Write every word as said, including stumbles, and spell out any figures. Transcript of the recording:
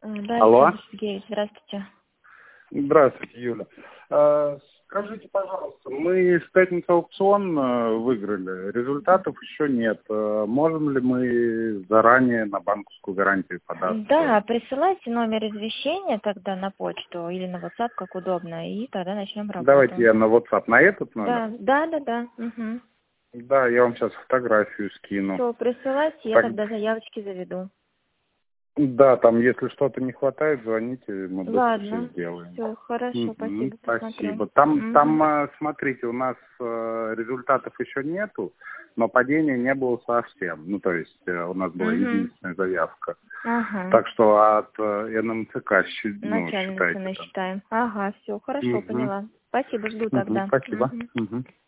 Да, Алло. Александр Сергеевич, здравствуйте. Здравствуйте, Юля. А, Скажите, пожалуйста, мы в пятницу аукцион э, выиграли, результатов еще нет. Э, Можем ли мы заранее на банковскую гарантию податься? Да, присылайте номер извещения тогда на почту или на WhatsApp, как удобно, и тогда начнем работу. Давайте я на WhatsApp, на этот номер? Да, да, да, да. Угу. Да, я вам сейчас фотографию скину. Все, присылайте, я Так, тогда заявочки заведу. да, там, если что-то не хватает, звоните, мы быстро все Ладно, сделаем. все, хорошо, Мгм, спасибо, посмотрю. спасибо. Там, Угу. там, э, смотрите, у нас э, результатов еще нету, но падения не было совсем. Ну, то есть э, у нас была Угу. единственная заявка. Ага. Так что от э, эн эм цэ ка щи- ну, Начальницы считайте там. насчитаем. Ага, все, хорошо, Мгм. поняла. Спасибо, жду Мгм, тогда. спасибо. Угу. Мгм.